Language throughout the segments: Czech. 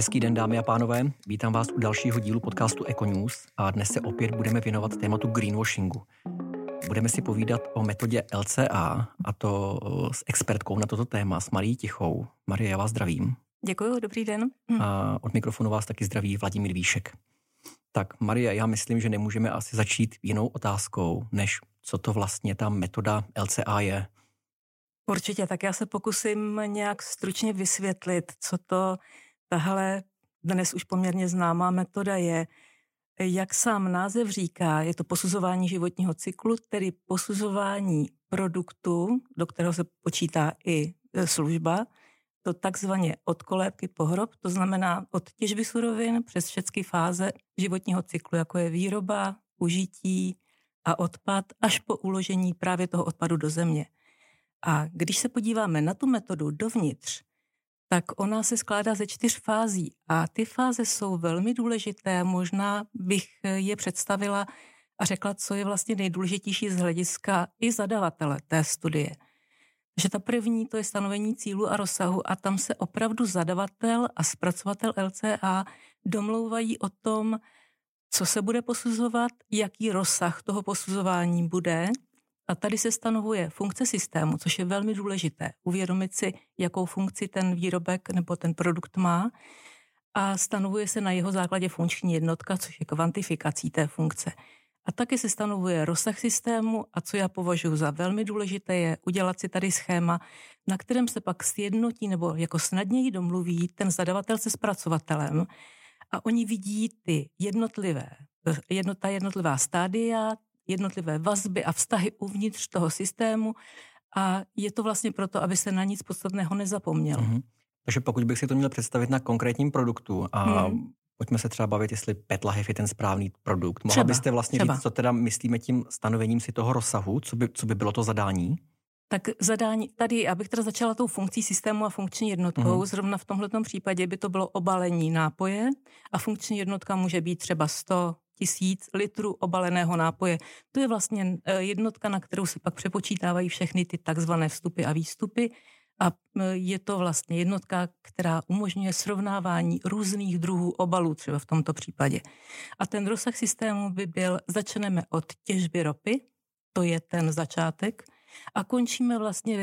Hezký den, dámy a pánové, vítám vás u dalšího dílu podcastu Econews a dnes se opět budeme věnovat tématu greenwashingu. Budeme si povídat o metodě LCA, a to s expertkou na toto téma, s Marií Tichou. Marie, já vás zdravím. Děkuji, dobrý den. A od mikrofonu vás taky zdraví Vladimír Víšek. Tak Marie, já myslím, že nemůžeme asi začít jinou otázkou, než co to vlastně ta metoda LCA je. Určitě, tak já se pokusím nějak stručně vysvětlit, co to tahle dnes už poměrně známá metoda je. Jak sám název říká, je to posuzování životního cyklu, tedy posuzování produktu, do kterého se počítá i služba, to takzvaně od kolébky po hrob, to znamená od těžby surovin přes všechny fáze životního cyklu, jako je výroba, užití a odpad, až po uložení právě toho odpadu do země. A když se podíváme na tu metodu dovnitř, tak ona se skládá ze 4 fází a ty fáze jsou velmi důležité. Možná bych je představila a řekla, co je vlastně nejdůležitější z hlediska i zadavatele té studie. Že ta první, to je stanovení cílu a rozsahu a tam se opravdu zadavatel a zpracovatel LCA domlouvají o tom, co se bude posuzovat, jaký rozsah toho posuzování bude. A tady se stanovuje funkce systému, což je velmi důležité. Uvědomit si, jakou funkci ten výrobek nebo ten produkt má a stanovuje se na jeho základě funkční jednotka, což je kvantifikací té funkce. A taky se stanovuje rozsah systému a co já považuji za velmi důležité je udělat si tady schéma, na kterém se pak sjednotí nebo jako snadněji domluví ten zadavatel se zpracovatelem a oni vidí ty jednotlivá stádia, jednotlivé vazby a vztahy uvnitř toho systému a je to vlastně proto, aby se na nic podstatného nezapomnělo. Takže pokud bych si to měl představit na konkrétním produktu a pojďme se třeba bavit, jestli PET lahev je ten správný produkt. Mohla byste vlastně říct, co teda myslíme tím stanovením si toho rozsahu, co by bylo to zadání? Tak zadání, tady, abych teda začala tou funkcí systému a funkční jednotkou, zrovna v tomhletom případě by to bylo obalení nápoje a funkční jednotka může být třeba 100 000 litrů obaleného nápoje. To je vlastně jednotka, na kterou se pak přepočítávají všechny ty takzvané vstupy a výstupy a je to vlastně jednotka, která umožňuje srovnávání různých druhů obalů, třeba v tomto případě. A ten rozsah systému by byl, začneme od těžby ropy, to je ten začátek, a končíme vlastně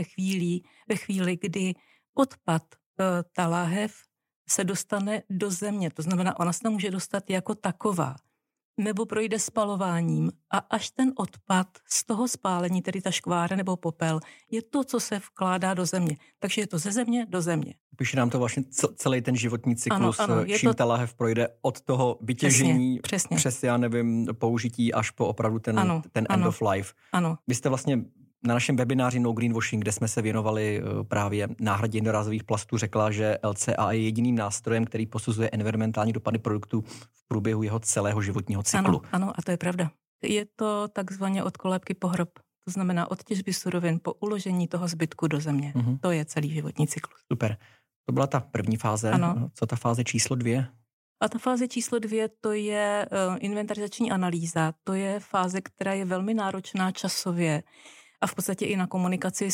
ve chvíli, kdy odpad ta láhev se dostane do země, to znamená, ona se tam může dostat jako taková, nebo projde spalováním a až ten odpad z toho spálení, tedy ta škvára nebo popel, je to, co se vkládá do země. Takže je to ze země do země. Píše nám to vlastně celý ten životní cyklus, ano, čím ta lahev projde od toho vytěžení přesně. Přes, já nevím, použití až po opravdu ten end of life. Ano. Vy jste vlastně na našem webináři No Greenwashing, kde jsme se věnovali právě náhradě jednorázových plastů, řekla, že LCA je jediným nástrojem, který posuzuje environmentální dopady produktu v průběhu jeho celého životního cyklu. Ano, a to je pravda. Je to takzvaně od kolébky po hrob. To znamená od těžby surovin po uložení toho zbytku do země. To je celý životní cyklus. Super. To byla ta první fáze. Ano. Co ta fáze číslo 2? A ta fáze číslo 2, to je inventarizační analýza. To je fáze, která je velmi náročná časově a v podstatě i na komunikaci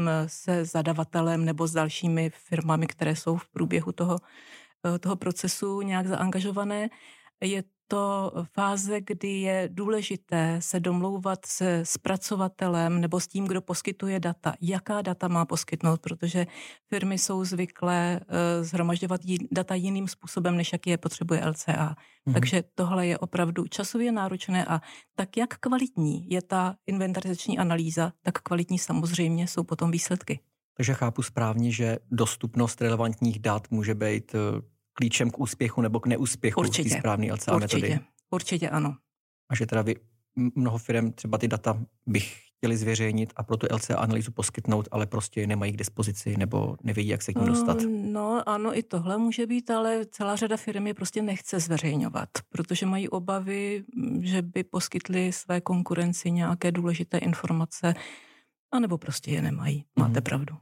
se zadavatelem nebo s dalšími firmami, které jsou v průběhu toho procesu nějak zaangažované. Je to fáze, kdy je důležité se domlouvat se zpracovatelem nebo s tím, kdo poskytuje data. Jaká data má poskytnout, protože firmy jsou zvyklé shromažďovat data jiným způsobem, než jaký je potřebuje LCA. Takže tohle je opravdu časově náročné a tak jak kvalitní je ta inventarizační analýza, tak kvalitní samozřejmě jsou potom výsledky. Takže chápu správně, že dostupnost relevantních dat může být klíčem k úspěchu nebo k neúspěchu té správné LCA metody. Určitě ano. A že teda mnoho firm třeba ty data bych chtěli zveřejnit a pro tu LCA analýzu poskytnout, ale prostě nemají k dispozici nebo nevědí, jak se k ní dostat. No ano, i tohle může být, ale celá řada firm je prostě nechce zveřejňovat, protože mají obavy, že by poskytli své konkurenci nějaké důležité informace, anebo prostě je nemají. Máte pravdu.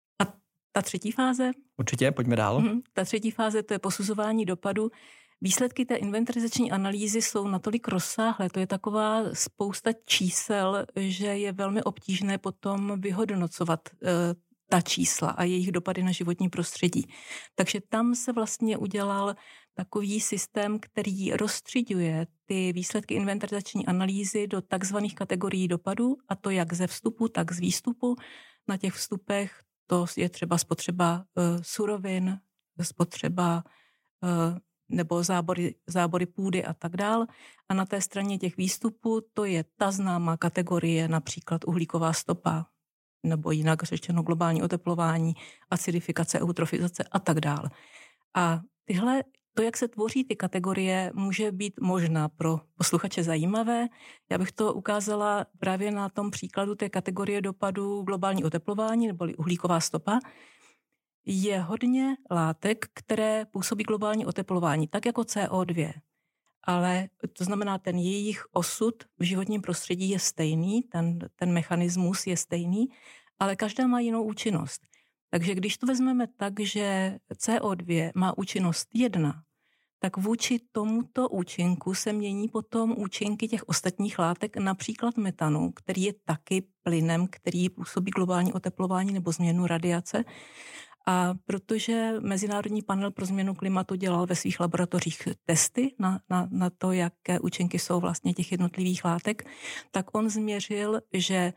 Ta třetí fáze? Určitě, pojďme dál. Ta třetí fáze, to je posuzování dopadu. Výsledky té inventarizační analýzy jsou natolik rozsáhlé, to je taková spousta čísel, že je velmi obtížné potom vyhodnocovat ta čísla a jejich dopady na životní prostředí. Takže tam se vlastně udělal takový systém, který rozstřiďuje ty výsledky inventarizační analýzy do takzvaných kategorií dopadů, a to jak ze vstupu, tak z výstupu. Na těch vstupech to je třeba spotřeba surovin, spotřeba nebo zábory půdy a tak dál. A na té straně těch výstupů to je ta známá kategorie, například uhlíková stopa, nebo jinak řečeno globální oteplování, acidifikace, eutrofizace a tak dál. A to, jak se tvoří ty kategorie, může být možná pro posluchače zajímavé. Já bych to ukázala právě na tom příkladu té kategorie dopadu globální oteplování neboli uhlíková stopa. Je hodně látek, které působí globální oteplování, tak jako CO2. Ale to znamená, ten jejich osud v životním prostředí je stejný, ten mechanismus je stejný, ale každá má jinou účinnost. Takže když to vezmeme tak, že CO2 má účinnost 1, tak vůči tomuto účinku se mění potom účinky těch ostatních látek, například metanu, který je taky plynem, který působí globální oteplování nebo změnu radiace. A protože Mezinárodní panel pro změnu klimatu dělal ve svých laboratořích testy na to, jaké účinky jsou vlastně těch jednotlivých látek, tak on změřil, že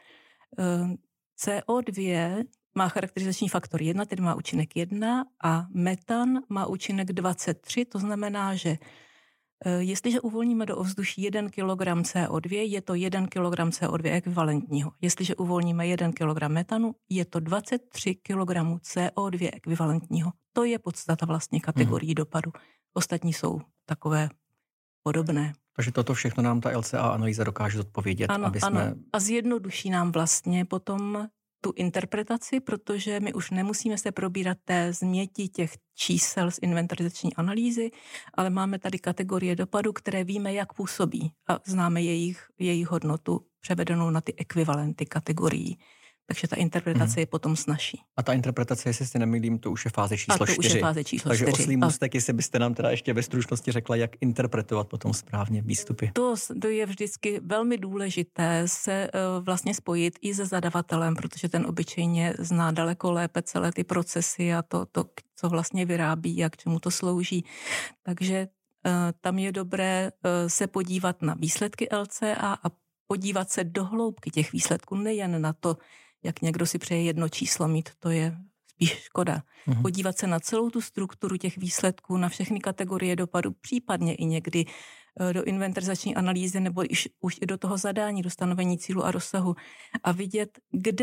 CO2 má charakterizační faktor 1, tedy má účinek 1 a metan má účinek 23, to znamená, že jestliže uvolníme do ovzduší 1 kg CO2, je to 1 kg CO2 ekvivalentního. Jestliže uvolníme 1 kg metanu, je to 23 kg CO2 ekvivalentního. To je podstata vlastně kategorii dopadu. Ostatní jsou takové podobné. Takže toto všechno nám ta LCA analýza dokáže zodpovědět. Ano. A zjednoduší nám vlastně potom tu interpretaci, protože my už nemusíme se probírat té změti těch čísel z inventarizační analýzy, ale máme tady kategorie dopadu, které víme, jak působí a známe jejich hodnotu převedenou na ty ekvivalenty kategorií. Takže ta interpretace je potom snazší. A ta interpretace, jestli si nemýlím, to už je fáze číslo 4. Už je fáze číslo 4. Takže oslý můstek, jestli byste nám teda ještě ve stručnosti řekla, jak interpretovat potom správně výstupy. To je vždycky velmi důležité se vlastně spojit i se zadavatelem, protože ten obyčejně zná daleko lépe celé ty procesy a to co vlastně vyrábí a k čemu to slouží. Takže tam je dobré se podívat na výsledky LCA a podívat se do hloubky těch výsledků, nejen na to, jak někdo si přeje jedno číslo mít, to je spíš škoda. Podívat se na celou tu strukturu těch výsledků, na všechny kategorie dopadu, případně i někdy do inventarizační analýzy nebo už i do toho zadání, do stanovení cílu a rozsahu a vidět,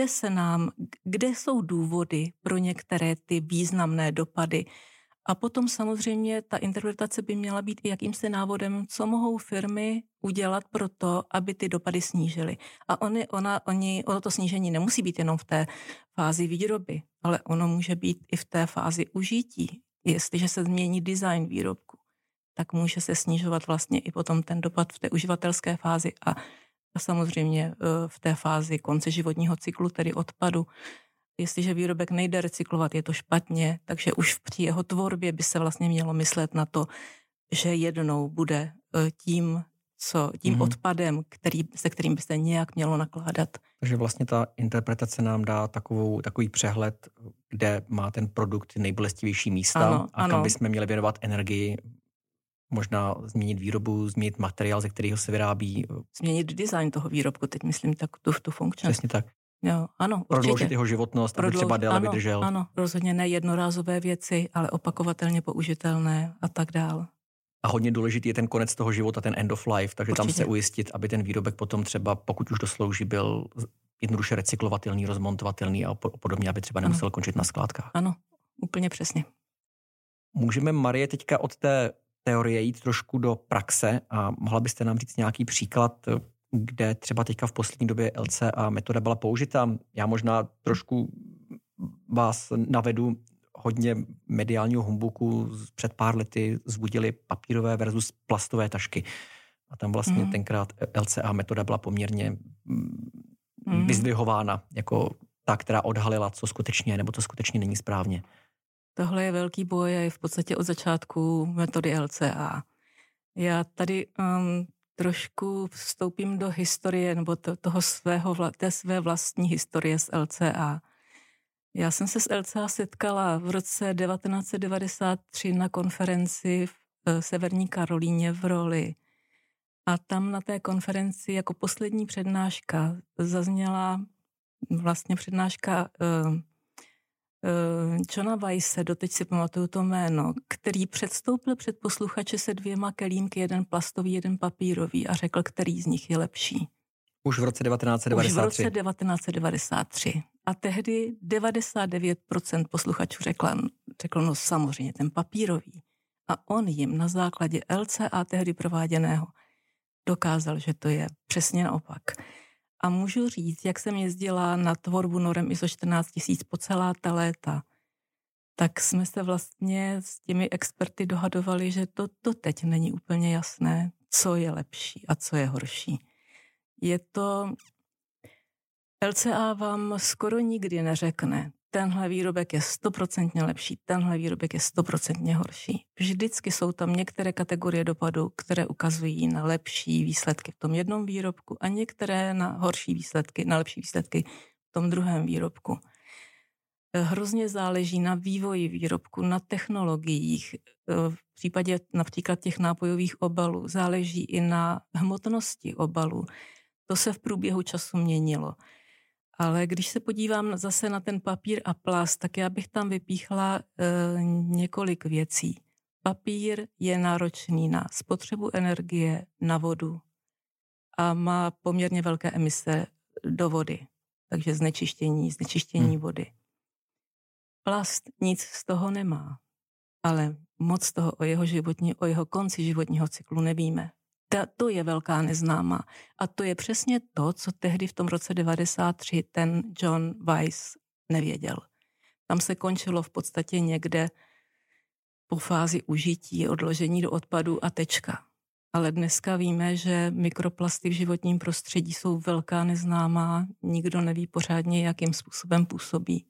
kde jsou důvody pro některé ty významné dopady. A potom samozřejmě ta interpretace by měla být i jakýmsi návodem, co mohou firmy udělat pro to, aby ty dopady snížily. A ono to snížení nemusí být jenom v té fázi výroby, ale ono může být i v té fázi užití. Jestliže se změní design výrobku, tak může se snižovat vlastně i potom ten dopad v té uživatelské fázi a samozřejmě v té fázi konce životního cyklu, tedy odpadu. Jestliže výrobek nejde recyklovat, je to špatně, takže už při jeho tvorbě by se vlastně mělo myslet na to, že jednou bude tím odpadem, se kterým by se nějak mělo nakládat. Takže vlastně ta interpretace nám dá takový přehled, kde má ten produkt nejbolestivější místa kam bychom měli věnovat energii, možná změnit výrobu, změnit materiál, ze kterého se vyrábí. Změnit design toho výrobku, teď myslím tak tu funkčnost. Přesně tak. Jo, ano, prodloužit jeho životnost, aby třeba déle vydržel. Ano, rozhodně ne jednorázové věci, ale opakovatelně použitelné a tak dál. A hodně důležitý je ten konec toho života, ten end of life, takže určitě. Tam se ujistit, aby ten výrobek potom třeba, pokud už doslouží, byl jednoduše recyklovatelný, rozmontovatelný a podobně, aby třeba nemusel končit na skládkách. Ano, úplně přesně. Můžeme, Marie, teďka od té teorie jít trošku do praxe a mohla byste nám říct nějaký příklad, kde třeba teďka v poslední době LCA metoda byla použita. Já možná trošku vás navedu, hodně mediálního humbuku před pár lety zbudili papírové versus plastové tašky. A tam vlastně tenkrát LCA metoda byla poměrně vyzdvihována jako ta, která odhalila, co skutečně je, nebo co skutečně není správně. Tohle je velký boj a je v podstatě od začátku metody LCA. Já tady trošku vstoupím do historie nebo té své vlastní historie s LCA. Já jsem se s LCA setkala v roce 1993 na konferenci v Severní Karolíně v Raleigh. A tam na té konferenci jako poslední přednáška zazněla vlastně přednáška Johna Weisse, doteď si pamatuju to jméno, který předstoupil před posluchače se 2 kelímky, jeden plastový, jeden papírový a řekl, který z nich je lepší. Už v roce 1993. Už v roce 1993. A tehdy 99% posluchačů řeklo, no samozřejmě ten papírový. A on jim na základě LCA tehdy prováděného dokázal, že to je přesně naopak. A můžu říct, jak jsem jezdila na tvorbu norem ISO 14000 po celá ta léta, tak jsme se vlastně s těmi experty dohadovali, že to teď není úplně jasné, co je lepší a co je horší. LCA vám skoro nikdy neřekne, tenhle výrobek je 100% lepší, tenhle výrobek je 100% horší. Vždycky jsou tam některé kategorie dopadu, které ukazují na lepší výsledky v tom jednom výrobku a některé na horší výsledky, na lepší výsledky v tom druhém výrobku. Hrozně záleží na vývoji výrobku, na technologiích. V případě například těch nápojových obalů záleží i na hmotnosti obalů. To se v průběhu času měnilo. Ale když se podívám zase na ten papír a plast, tak já bych tam vypíchla několik věcí. Papír je náročný na spotřebu energie, na vodu a má poměrně velké emise do vody, takže znečištění vody. Plast nic z toho nemá, ale moc toho o jeho konci životního cyklu nevíme. To je velká neznámá. A to je přesně to, co tehdy v tom roce 1993 ten John Weiss nevěděl. Tam se končilo v podstatě někde po fázi užití, odložení do odpadu a tečka. Ale dneska víme, že mikroplasty v životním prostředí jsou velká neznámá. Nikdo neví pořádně, jakým způsobem působí.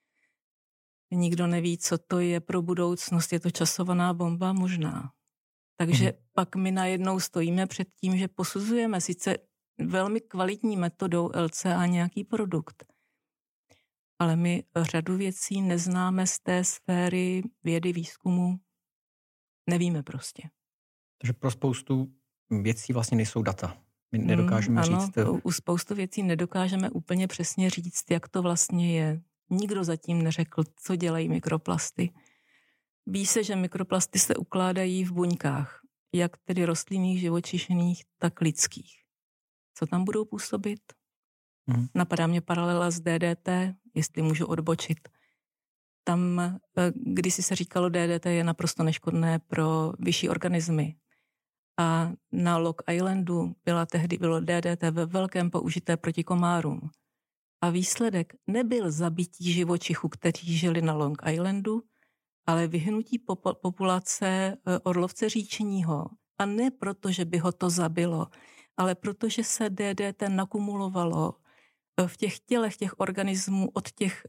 Nikdo neví, co to je pro budoucnost. Je to časovaná bomba? Možná. Takže pak my najednou stojíme před tím, že posuzujeme sice velmi kvalitní metodou LCA nějaký produkt, ale my řadu věcí neznáme z té sféry vědy, výzkumu. Nevíme prostě. Takže pro spoustu věcí vlastně nejsou data. My nedokážeme říct. U spoustu věcí nedokážeme úplně přesně říct, jak to vlastně je. Nikdo zatím neřekl, co dělají mikroplasty. Ví se, že mikroplasty se ukládají v buňkách, jak tedy rostlinných, živočišných, tak lidských. Co tam budou působit? Napadá mě paralela s DDT, jestli můžu odbočit. Tam kdysi se říkalo, DDT je naprosto neškodné pro vyšší organismy. A na Long Islandu bylo DDT ve velkém použité proti komárům. A výsledek nebyl zabití živočichů, kteří žili na Long Islandu, ale vyhnutí populace orlovce říčního. A ne proto, že by ho to zabilo, ale protože se DDT nakumulovalo v těch tělech těch organismů od těch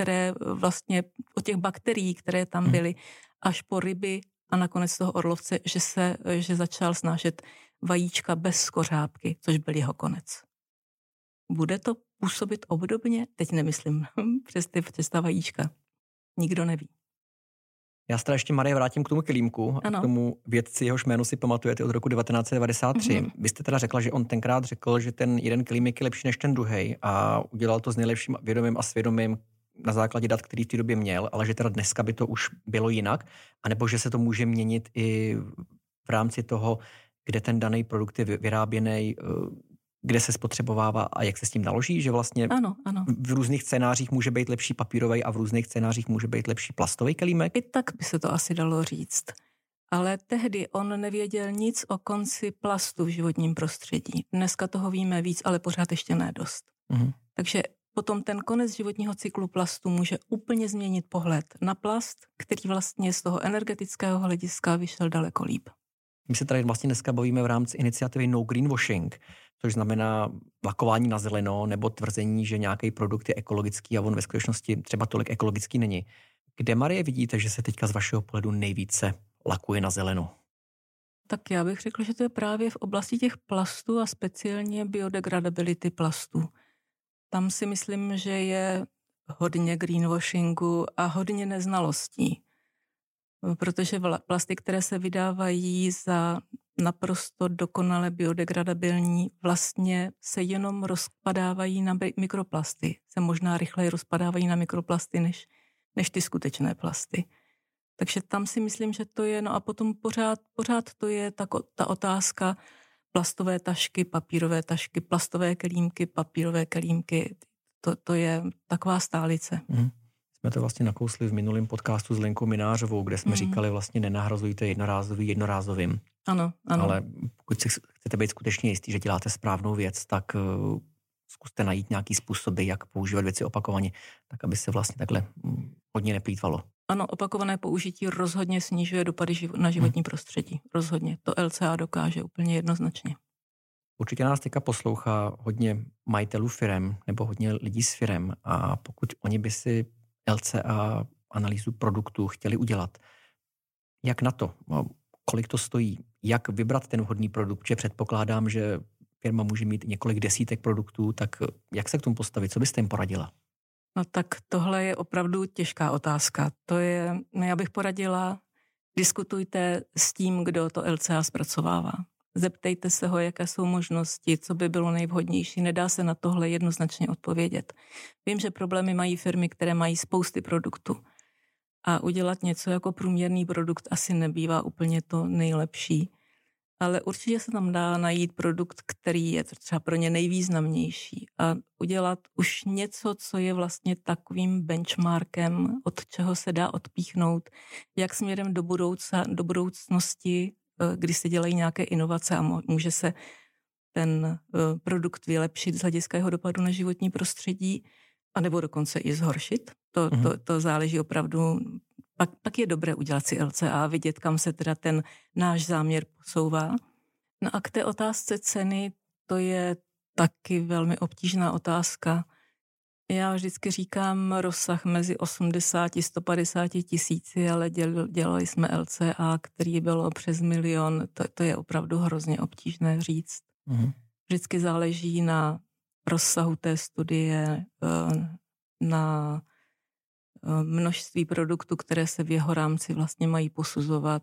bakterií, které tam byly, až po ryby a nakonec toho orlovce, že začal snášet vajíčka bez skořápky, což byl jeho konec. Bude to působit obdobně? Teď nemyslím přes ta vajíčka. Nikdo neví. Já se teda ještě, Marie, vrátím k tomu kelímku a k tomu vědci, jehož jméno si pamatujete od roku 1993. Vy jste teda řekla, že on tenkrát řekl, že ten jeden kelímek je lepší než ten druhej a udělal to s nejlepším vědomím a svědomím na základě dat, který v té době měl, ale že teda dneska by to už bylo jinak, anebo že se to může měnit i v rámci toho, kde ten daný produkt je vyráběný, kde se spotřebovává a jak se s tím naloží, že vlastně ano. v různých scénářích může být lepší papírový a v různých scénářích může být lepší plastový kelímek? I tak by se to asi dalo říct. Ale tehdy on nevěděl nic o konci plastu v životním prostředí. Dneska toho víme víc, ale pořád ještě ne dost. Takže potom ten konec životního cyklu plastu může úplně změnit pohled na plast, který vlastně z toho energetického hlediska vyšel daleko líp. My se tady vlastně dneska bavíme v rámci iniciativy No Greenwashing, což znamená lakování na zeleno nebo tvrzení, že nějaký produkt je ekologický a on ve skutečnosti třeba tolik ekologický není. Kde, Marie, vidíte, že se teďka z vašeho pohledu nejvíce lakuje na zeleno? Tak já bych řekla, že to je právě v oblasti těch plastů a speciálně biodegradability plastů. Tam si myslím, že je hodně greenwashingu a hodně neznalostí. Protože plasty, které se vydávají za naprosto dokonale biodegradabilní, vlastně se jenom rozpadávají na mikroplasty. Se možná rychleji rozpadávají na mikroplasty než ty skutečné plasty. Takže tam si myslím, že to je, no a potom pořád to je ta otázka plastové tašky, papírové tašky, plastové kelímky, papírové kelímky. To je taková stálice. Jsme to vlastně nakousli v minulém podcastu s Lenkou Minářovou, kde jsme říkali vlastně nenahrazujte jednorázový jednorázovým. Ano. Ale pokud si chcete být skutečně jistý, že děláte správnou věc, tak zkuste najít nějaký způsoby, jak používat věci opakovaně, tak aby se vlastně takhle hodně neplýtvalo. Ano, opakované použití rozhodně snižuje dopady na životní prostředí. Rozhodně. To LCA dokáže úplně jednoznačně. Určitě nás teďka poslouchá hodně majitelů firem nebo hodně lidí s firem a pokud oni by si LCA analýzu produktů chtěli udělat, jak na to? Kolik to stojí? Jak vybrat ten vhodný produkt? Protože předpokládám, že firma může mít několik desítek produktů, tak jak se k tomu postavit? Co byste jim poradila? No tak tohle je opravdu těžká otázka. Já bych poradila, diskutujte s tím, kdo to LCA zpracovává. Zeptejte se ho, jaké jsou možnosti, co by bylo nejvhodnější. Nedá se na tohle jednoznačně odpovědět. Vím, že problémy mají firmy, které mají spousty produktů. A udělat něco jako průměrný produkt asi nebývá úplně to nejlepší. Ale určitě se tam dá najít produkt, který je třeba pro ně nejvýznamnější a udělat už něco, co je vlastně takovým benchmarkem, od čeho se dá odpíchnout, jak směrem do budoucnosti, kdy se dělají nějaké inovace a může se ten produkt vylepšit z hlediska jeho dopadu na životní prostředí, anebo dokonce i zhoršit. To záleží opravdu. Pak je dobré udělat si LCA a vidět, kam se teda ten náš záměr posouvá. No a k té otázce ceny, to je taky velmi obtížná otázka. Já vždycky říkám rozsah mezi 80 a 150 tisíci, ale dělali jsme LCA, který bylo přes 1 milion. To je opravdu hrozně obtížné říct. Vždycky záleží na rozsahu té studie, na množství produktů, které se v jeho rámci vlastně mají posuzovat.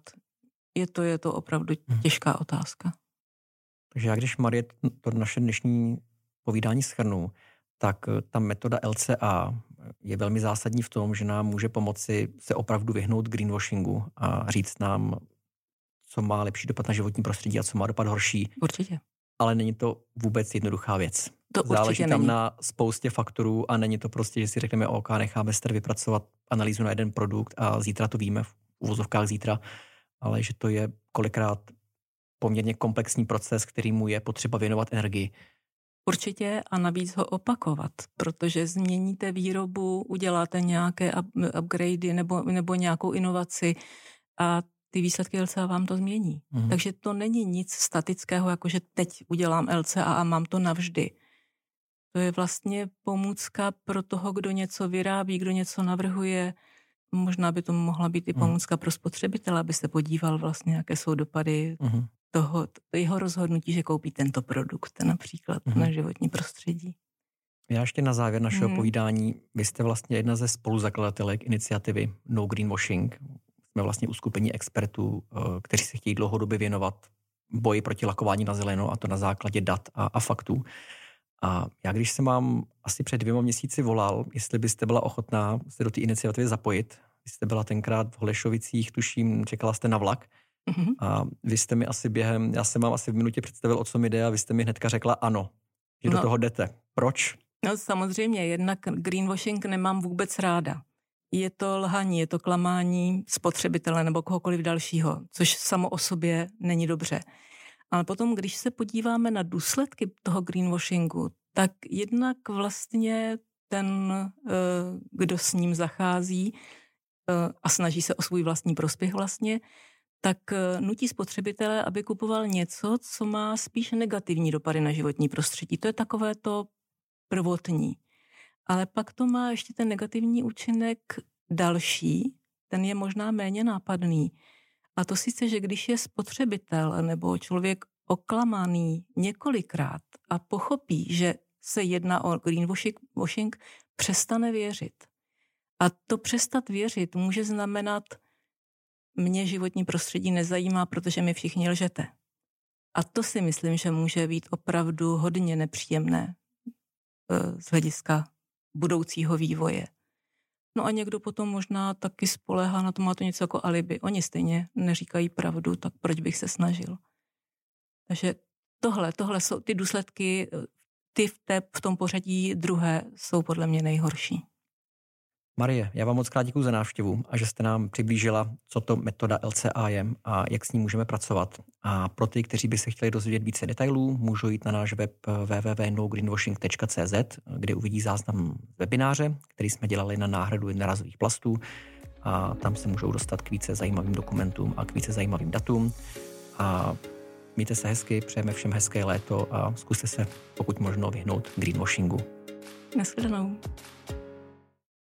Je to opravdu těžká otázka. Takže já, když Marie to naše dnešní povídání shrnu, tak ta metoda LCA je velmi zásadní v tom, že nám může pomoci se opravdu vyhnout greenwashingu a říct nám, co má lepší dopad na životní prostředí a co má dopad horší. Určitě. Ale není to vůbec jednoduchá věc. To záleží tam není. Na spoustě faktorů a není to prostě, že si řekneme, OK, necháme Ester vypracovat analýzu na jeden produkt a zítra to víme, v uvozovkách zítra, ale že to je kolikrát poměrně komplexní proces, kterýmu je potřeba věnovat energii. Určitě a navíc ho opakovat, protože změníte výrobu, uděláte nějaké upgradey nebo nějakou inovaci a ty výsledky LCA vám to změní. Takže to není nic statického, jako že teď udělám LCA a mám to navždy. To je vlastně pomůcka pro toho, kdo něco vyrábí, kdo něco navrhuje. Možná by to mohla být i pomůcka pro spotřebitele, aby se podíval vlastně, jaké jsou dopady toho jeho rozhodnutí, že koupí tento produkt například na životní prostředí. Já ještě na závěr našeho povídání, vy jste vlastně jedna ze spoluzakladatelek iniciativy No Greenwashing. Jsme vlastně uskupení expertů, kteří se chtějí dlouhodobě věnovat boji proti lakování na zeleno, a to na základě dat a faktů. A já když jsem vám asi před 2 měsíci volal, jestli byste byla ochotná se do té iniciativy zapojit, vy jste byla tenkrát v Holešovicích, tuším, čekala jste na vlak, a vy jste mi asi já jsem vám asi v minutě představil, o co mi jde, a vy jste mi hnedka řekla ano, že do toho jdete. Proč? No samozřejmě, jednak greenwashing nemám vůbec ráda. Je to lhaní, je to klamání spotřebitele nebo kohokoliv dalšího, což samo o sobě není dobře. Ale potom, když se podíváme na důsledky toho greenwashingu, tak jednak vlastně ten, kdo s ním zachází a snaží se o svůj vlastní prospěch vlastně, tak nutí spotřebitele, aby kupoval něco, co má spíš negativní dopady na životní prostředí. To je takové to prvotní. Ale pak to má ještě ten negativní účinek další, ten je možná méně nápadný. A to sice, že když je spotřebitel nebo člověk oklamaný několikrát a pochopí, že se jedná o greenwashing, přestane věřit. A to přestat věřit může znamenat, mě životní prostředí nezajímá, protože mi všichni lžete. A to si myslím, že může být opravdu hodně nepříjemné z hlediska budoucího vývoje. No a někdo potom možná taky spoléhá na to, má to něco jako alibi. Oni stejně neříkají pravdu, tak proč bych se snažil. Takže tohle jsou ty důsledky, ty v tom pořadí druhé jsou podle mě nejhorší. Marie, já vám moc krát děkuji za návštěvu a že jste nám přiblížila, co to metoda LCA je a jak s ní můžeme pracovat. A pro ty, kteří by se chtěli dozvědět více detailů, můžou jít na náš web www.nogreenwashing.cz, kde uvidí záznam webináře, který jsme dělali na náhradu jednorázových plastů, a tam se můžou dostat k více zajímavým dokumentům a k více zajímavým datům. A mějte se hezky, přejeme všem hezké léto a zkuste se pokud možno vyhnout greenwashingu. Naschledanou.